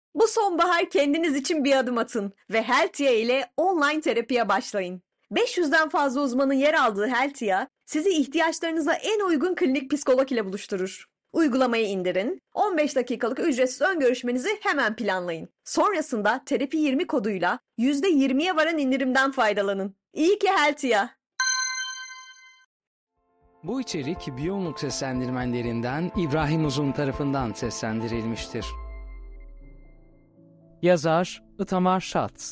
Bu sonbahar kendiniz için bir adım atın ve Heltia ile online terapiye başlayın. 500'den fazla uzmanın yer aldığı Heltia, sizi ihtiyaçlarınıza en uygun klinik psikolog ile buluşturur. Uygulamayı indirin, 15 dakikalık ücretsiz ön görüşmenizi hemen planlayın. Sonrasında Terapi 20 koduyla %20'ye varan indirimden faydalanın. İyi ki Heltia. Bu içerik Biyomluk seslendirmenlerinden İbrahim Uzun tarafından seslendirilmiştir. Yazar Itamar Schatz,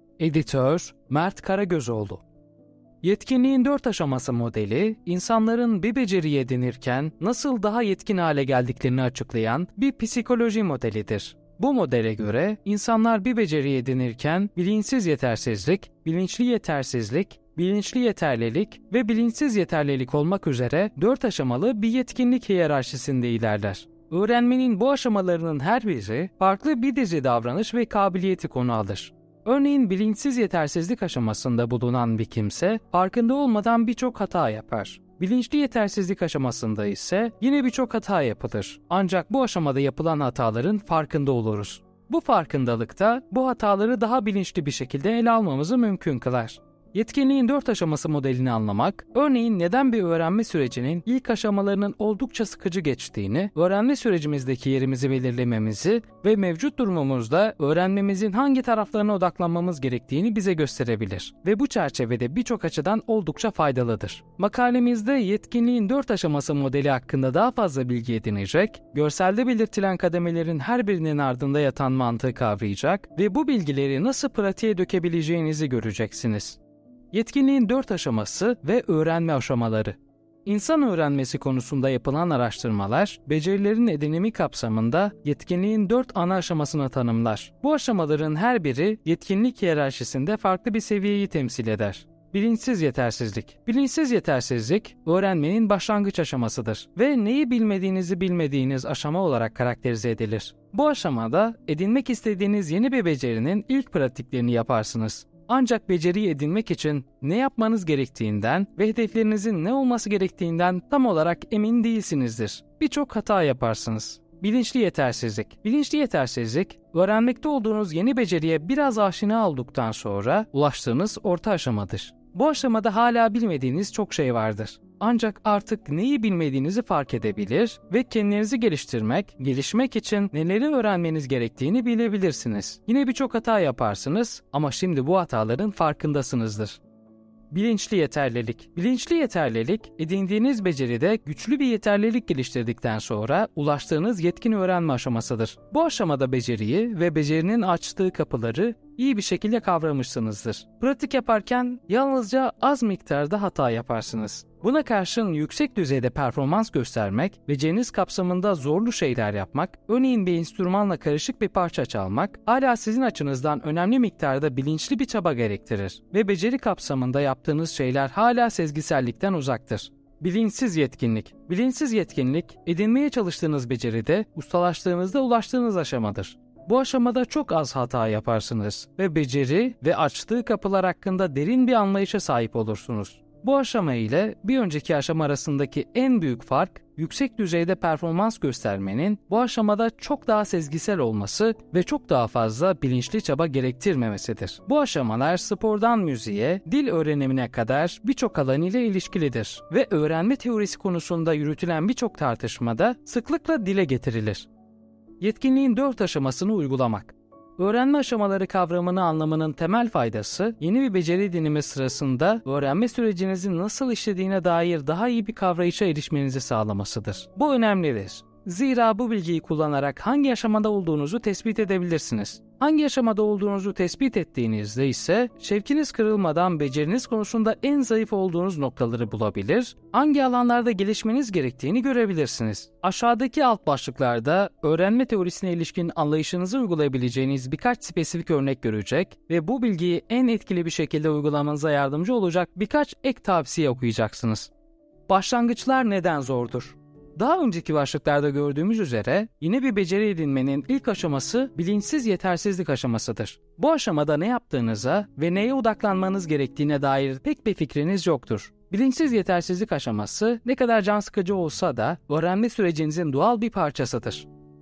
Editör Mert Karagözoğlu. Yetkinliğin 4 aşaması modeli, insanların bir beceriyi edinirken nasıl daha yetkin hale geldiklerini açıklayan bir psikoloji modelidir. Bu modele göre insanlar bir beceriyi edinirken bilinçsiz yetersizlik, bilinçli yetersizlik, bilinçli yeterlilik ve bilinçsiz yeterlilik olmak üzere 4 aşamalı bir yetkinlik hiyerarşisinde ilerler. Öğrenmenin bu aşamalarının her biri farklı bir dizi davranış ve kabiliyeti konu alır. Örneğin bilinçsiz yetersizlik aşamasında bulunan bir kimse farkında olmadan birçok hata yapar. Bilinçli yetersizlik aşamasında ise yine birçok hata yapılır. Ancak bu aşamada yapılan hataların farkında oluruz. Bu farkındalıkta bu hataları daha bilinçli bir şekilde ele almamızı mümkün kılar. Yetkinliğin 4 aşaması modelini anlamak, örneğin neden bir öğrenme sürecinin ilk aşamalarının oldukça sıkıcı geçtiğini, öğrenme sürecimizdeki yerimizi belirlememizi ve mevcut durumumuzda öğrenmemizin hangi taraflarına odaklanmamız gerektiğini bize gösterebilir ve bu çerçevede birçok açıdan oldukça faydalıdır. Makalemizde yetkinliğin 4 aşaması modeli hakkında daha fazla bilgi edinecek, görselde belirtilen kademelerin her birinin ardında yatan mantığı kavrayacak ve bu bilgileri nasıl pratiğe dökebileceğinizi göreceksiniz. Yetkinliğin 4 aşaması ve öğrenme aşamaları. İnsan öğrenmesi konusunda yapılan araştırmalar, becerilerin edinimi kapsamında yetkinliğin 4 ana aşamasını tanımlar. Bu aşamaların her biri yetkinlik hiyerarşisinde farklı bir seviyeyi temsil eder. Bilinçsiz yetersizlik. Bilinçsiz yetersizlik, öğrenmenin başlangıç aşamasıdır ve neyi bilmediğinizi bilmediğiniz aşama olarak karakterize edilir. Bu aşamada edinmek istediğiniz yeni bir becerinin ilk pratiklerini yaparsınız. Ancak beceriyi edinmek için ne yapmanız gerektiğinden ve hedeflerinizin ne olması gerektiğinden tam olarak emin değilsinizdir. Birçok hata yaparsınız. Bilinçli yetersizlik. Bilinçli yetersizlik, öğrenmekte olduğunuz yeni beceriye biraz aşina olduktan sonra ulaştığınız orta aşamadır. Bu aşamada hala bilmediğiniz çok şey vardır. Ancak artık neyi bilmediğinizi fark edebilir ve kendinizi gelişmek için neleri öğrenmeniz gerektiğini bilebilirsiniz. Yine birçok hata yaparsınız ama şimdi bu hataların farkındasınızdır. Bilinçli yeterlilik. Bilinçli yeterlilik, edindiğiniz beceride güçlü bir yeterlilik geliştirdikten sonra ulaştığınız yetkin öğrenme aşamasıdır. Bu aşamada beceriyi ve becerinin açtığı kapıları iyi bir şekilde kavramışsınızdır. Pratik yaparken yalnızca az miktarda hata yaparsınız. Buna karşın yüksek düzeyde performans göstermek, beceriniz kapsamında zorlu şeyler yapmak, örneğin bir enstrümanla karışık bir parça çalmak, hala sizin açınızdan önemli miktarda bilinçli bir çaba gerektirir ve beceri kapsamında yaptığınız şeyler hala sezgisellikten uzaktır. Bilinçsiz yetkinlik. Bilinçsiz yetkinlik, edinmeye çalıştığınız beceride ustalaştığınızda ulaştığınız aşamadır. Bu aşamada çok az hata yaparsınız ve beceri ve açtığı kapılar hakkında derin bir anlayışa sahip olursunuz. Bu aşama ile bir önceki aşama arasındaki en büyük fark, yüksek düzeyde performans göstermenin bu aşamada çok daha sezgisel olması ve çok daha fazla bilinçli çaba gerektirmemesidir. Bu aşamalar spordan müziğe, dil öğrenimine kadar birçok alan ile ilişkilidir ve öğrenme teorisi konusunda yürütülen birçok tartışmada sıklıkla dile getirilir. Yetkinliğin 4 aşamasını uygulamak. Öğrenme aşamaları kavramını anlamanın temel faydası, yeni bir beceri edinimi sırasında öğrenme sürecinizin nasıl işlediğine dair daha iyi bir kavrayışa erişmenizi sağlamasıdır. Bu önemlidir. Zira bu bilgiyi kullanarak hangi aşamada olduğunuzu tespit edebilirsiniz. Hangi aşamada olduğunuzu tespit ettiğinizde ise şevkiniz kırılmadan beceriniz konusunda en zayıf olduğunuz noktaları bulabilir, hangi alanlarda gelişmeniz gerektiğini görebilirsiniz. Aşağıdaki alt başlıklarda öğrenme teorisine ilişkin anlayışınızı uygulayabileceğiniz birkaç spesifik örnek görecek ve bu bilgiyi en etkili bir şekilde uygulamanıza yardımcı olacak birkaç ek tavsiye okuyacaksınız. Başlangıçlar neden zordur? Daha önceki başlıklarda gördüğümüz üzere yeni bir beceri edinmenin ilk aşaması bilinçsiz yetersizlik aşamasıdır. Bu aşamada ne yaptığınıza ve neye odaklanmanız gerektiğine dair pek bir fikriniz yoktur. Bilinçsiz yetersizlik aşaması ne kadar can sıkıcı olsa da öğrenme sürecinizin doğal bir parçasıdır.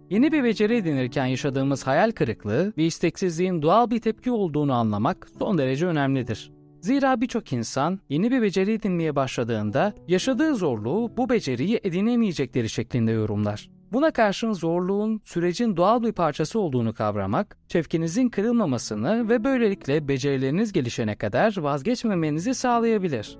Yeni bir beceri edinirken yaşadığımız hayal kırıklığı ve isteksizliğin doğal bir tepki olduğunu anlamak son derece önemlidir. Zira birçok insan yeni bir beceri edinmeye başladığında yaşadığı zorluğu bu beceriyi edinemeyecekleri şeklinde yorumlar. Buna karşın zorluğun sürecin doğal bir parçası olduğunu kavramak, çefkinizin kırılmamasını ve böylelikle becerileriniz gelişene kadar vazgeçmemenizi sağlayabilir.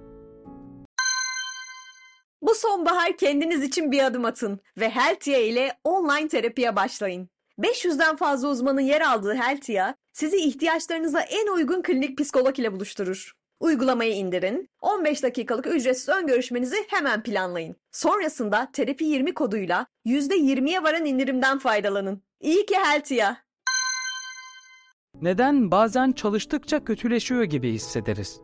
Bu sonbahar kendiniz için bir adım atın ve Heltia ile online terapiye başlayın. 500'den fazla uzmanın yer aldığı Heltia, sizi ihtiyaçlarınıza en uygun klinik psikolog ile buluşturur. Uygulamayı indirin, 15 dakikalık ücretsiz ön görüşmenizi hemen planlayın. Sonrasında Terapi 20 koduyla %20'ye varan indirimden faydalanın. İyi ki Heltia! Neden bazen çalıştıkça kötüleşiyor gibi hissederiz?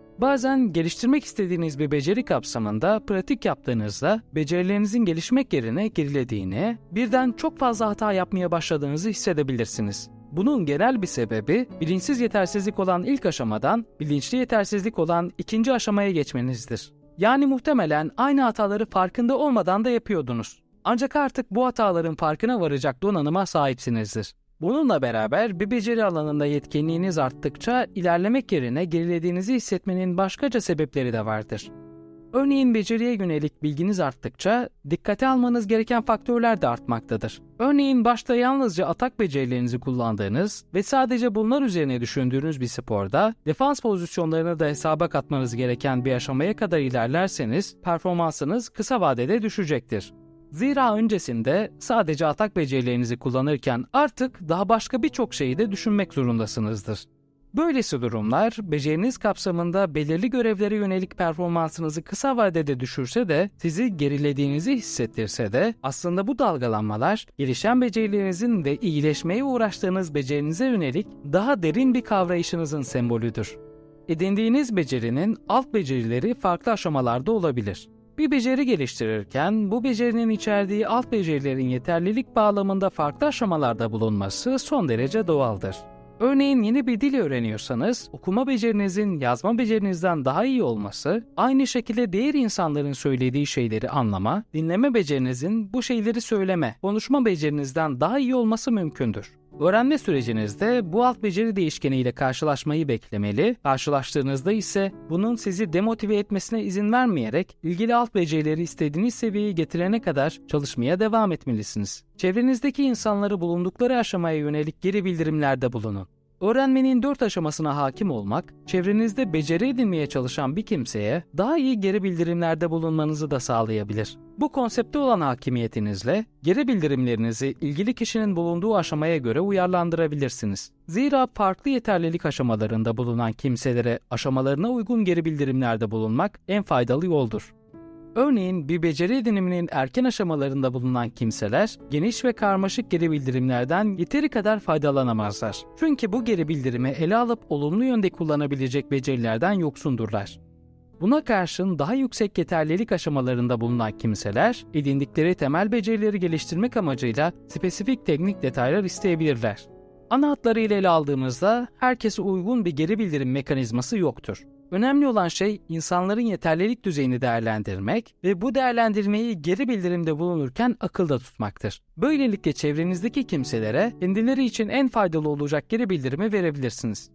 Bazen geliştirmek istediğiniz bir beceri kapsamında pratik yaptığınızda becerilerinizin gelişmek yerine gerilediğini, birden çok fazla hata yapmaya başladığınızı hissedebilirsiniz. Bunun genel bir sebebi bilinçsiz yetersizlik olan ilk aşamadan bilinçli yetersizlik olan ikinci aşamaya geçmenizdir. Yani muhtemelen aynı hataları farkında olmadan da yapıyordunuz. Ancak artık bu hataların farkına varacak donanıma sahipsinizdir. Bununla beraber bir beceri alanında yetkinliğiniz arttıkça ilerlemek yerine gerilediğinizi hissetmenin başkaca sebepleri de vardır. Örneğin beceriye yönelik bilginiz arttıkça dikkate almanız gereken faktörler de artmaktadır. Örneğin başta yalnızca atak becerilerinizi kullandığınız ve sadece bunlar üzerine düşündüğünüz bir sporda defans pozisyonlarını da hesaba katmanız gereken bir aşamaya kadar ilerlerseniz performansınız kısa vadede düşecektir. Zira öncesinde sadece atak becerilerinizi kullanırken artık daha başka birçok şeyi de düşünmek zorundasınızdır. Böylesi durumlar beceriniz kapsamında belirli görevlere yönelik performansınızı kısa vadede düşürse de sizi gerilediğinizi hissettirse de aslında bu dalgalanmalar gelişen becerilerinizin ve iyileşmeye uğraştığınız becerinize yönelik daha derin bir kavrayışınızın sembolüdür. Edindiğiniz becerinin alt becerileri farklı aşamalarda olabilir. Bir beceri geliştirirken bu becerinin içerdiği alt becerilerin yeterlilik bağlamında farklı aşamalarda bulunması son derece doğaldır. Örneğin yeni bir dil öğreniyorsanız okuma becerinizin yazma becerinizden daha iyi olması, aynı şekilde diğer insanların söylediği şeyleri anlama, dinleme becerinizin bu şeyleri söyleme, konuşma becerinizden daha iyi olması mümkündür. Öğrenme sürecinizde bu alt beceri değişkeniyle karşılaşmayı beklemeli, karşılaştığınızda ise bunun sizi demotive etmesine izin vermeyerek ilgili alt becerileri istediğiniz seviyeye getirene kadar çalışmaya devam etmelisiniz. Çevrenizdeki insanları bulundukları aşamaya yönelik geri bildirimlerde bulunun. Öğrenmenin 4 aşamasına hakim olmak, çevrenizde beceri edinmeye çalışan bir kimseye daha iyi geri bildirimlerde bulunmanızı da sağlayabilir. Bu konsepte olan hakimiyetinizle geri bildirimlerinizi ilgili kişinin bulunduğu aşamaya göre uyarlandırabilirsiniz. Zira farklı yeterlilik aşamalarında bulunan kimselere aşamalarına uygun geri bildirimlerde bulunmak en faydalı yoldur. Örneğin bir beceri ediniminin erken aşamalarında bulunan kimseler geniş ve karmaşık geri bildirimlerden yeteri kadar faydalanamazlar. Çünkü bu geri bildirimi ele alıp olumlu yönde kullanabilecek becerilerden yoksundurlar. Buna karşın daha yüksek yeterlilik aşamalarında bulunan kimseler edindikleri temel becerileri geliştirmek amacıyla spesifik teknik detaylar isteyebilirler. Ana hatlarıyla ele aldığımızda herkese uygun bir geri bildirim mekanizması yoktur. Önemli olan şey insanların yeterlilik düzeyini değerlendirmek ve bu değerlendirmeyi geri bildirimde bulunurken akılda tutmaktır. Böylelikle çevrenizdeki kimselere kendileri için en faydalı olacak geri bildirimi verebilirsiniz.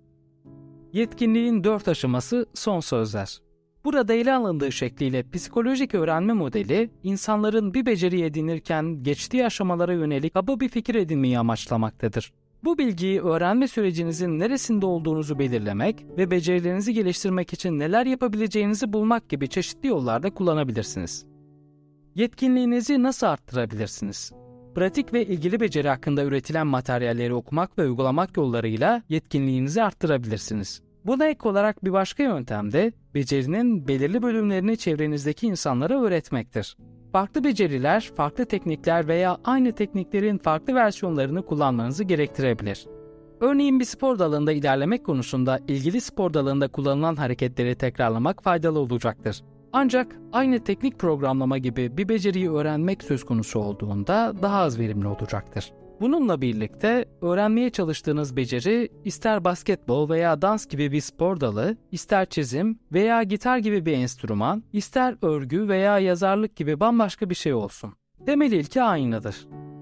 Yetkinliğin 4 aşaması son sözler. Burada ele alındığı şekliyle psikolojik öğrenme modeli, insanların bir beceri edinirken geçtiği aşamalara yönelik kaba bir fikir edinmeyi amaçlamaktadır. Bu bilgiyi öğrenme sürecinizin neresinde olduğunuzu belirlemek ve becerilerinizi geliştirmek için neler yapabileceğinizi bulmak gibi çeşitli yollarda kullanabilirsiniz. Yetkinliğinizi nasıl arttırabilirsiniz? Pratik ve ilgili beceri hakkında üretilen materyalleri okumak ve uygulamak yollarıyla yetkinliğinizi arttırabilirsiniz. Buna ek olarak bir başka yöntem de becerinin belirli bölümlerini çevrenizdeki insanlara öğretmektir. Farklı beceriler, farklı teknikler veya aynı tekniklerin farklı versiyonlarını kullanmanızı gerektirebilir. Örneğin bir spor dalında ilerlemek konusunda ilgili spor dalında kullanılan hareketleri tekrarlamak faydalı olacaktır. Ancak aynı teknik programlama gibi bir beceriyi öğrenmek söz konusu olduğunda daha az verimli olacaktır. Bununla birlikte öğrenmeye çalıştığınız beceri ister basketbol veya dans gibi bir spor dalı, ister çizim veya gitar gibi bir enstrüman, ister örgü veya yazarlık gibi bambaşka bir şey olsun. Temel ilke aynıdır.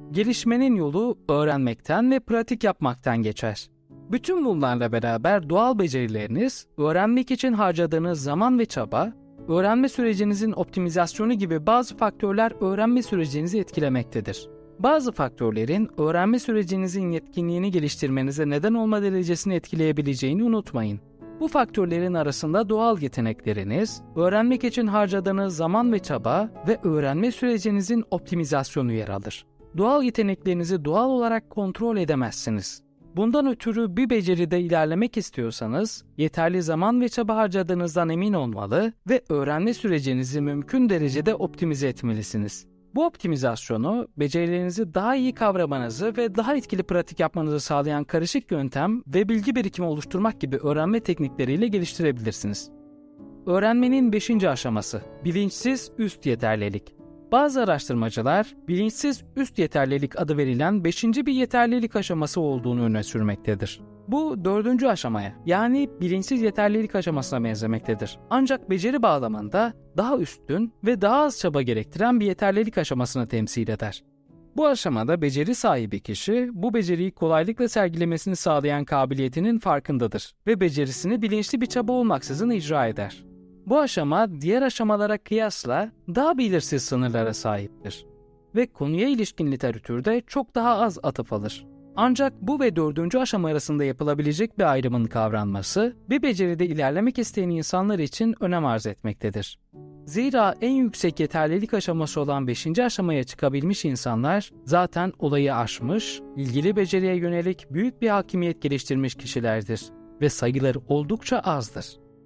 Gelişmenin yolu öğrenmekten ve pratik yapmaktan geçer. Bütün bunlarla beraber doğal becerileriniz, öğrenmek için harcadığınız zaman ve çaba, öğrenme sürecinizin optimizasyonu gibi bazı faktörler öğrenme sürecinizi etkilemektedir. Bazı faktörlerin öğrenme sürecinizin yetkinliğini geliştirmenize neden olma derecesini etkileyebileceğini unutmayın. Bu faktörlerin arasında doğal yetenekleriniz, öğrenmek için harcadığınız zaman ve çaba ve öğrenme sürecinizin optimizasyonu yer alır. Doğal yeteneklerinizi doğal olarak kontrol edemezsiniz. Bundan ötürü bir beceride ilerlemek istiyorsanız, yeterli zaman ve çaba harcadığınızdan emin olmalı ve öğrenme sürecinizi mümkün derecede optimize etmelisiniz. Bu optimizasyonu, becerilerinizi daha iyi kavramanızı ve daha etkili pratik yapmanızı sağlayan karışık yöntem ve bilgi birikimi oluşturmak gibi öğrenme teknikleriyle geliştirebilirsiniz. Öğrenmenin 5. aşaması, bilinçsiz üst yeterlilik. Bazı araştırmacılar, bilinçsiz üst yeterlilik adı verilen 5. bir yeterlilik aşaması olduğunu öne sürmektedir. Bu 4. aşamaya, yani bilinçsiz yeterlilik aşamasına benzemektedir. Ancak beceri bağlamında daha üstün ve daha az çaba gerektiren bir yeterlilik aşamasını temsil eder. Bu aşamada beceri sahibi kişi, bu beceriyi kolaylıkla sergilemesini sağlayan kabiliyetinin farkındadır ve becerisini bilinçli bir çaba olmaksızın icra eder. Bu aşama diğer aşamalara kıyasla daha belirsiz sınırlara sahiptir ve konuya ilişkin literatürde çok daha az atıf alır. Ancak bu ve 4. aşama arasında yapılabilecek bir ayrımın kavranması, bir beceride ilerlemek isteyen insanlar için önem arz etmektedir. Zira en yüksek yeterlilik aşaması olan 5. aşamaya çıkabilmiş insanlar zaten olayı aşmış, ilgili beceriye yönelik büyük bir hakimiyet geliştirmiş kişilerdir ve sayıları oldukça azdır.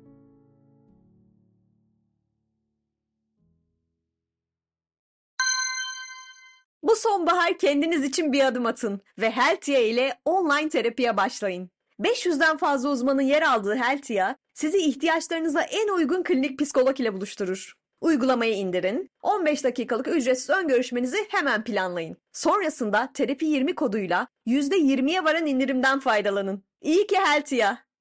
Bu sonbahar kendiniz için bir adım atın ve Heltia ile online terapiye başlayın. 500'den fazla uzmanın yer aldığı Heltia, sizi ihtiyaçlarınıza en uygun klinik psikolog ile buluşturur. Uygulamayı indirin, 15 dakikalık ücretsiz ön görüşmenizi hemen planlayın. Sonrasında Terapi 20 koduyla %20'ye varan indirimden faydalanın. İyi ki Heltia!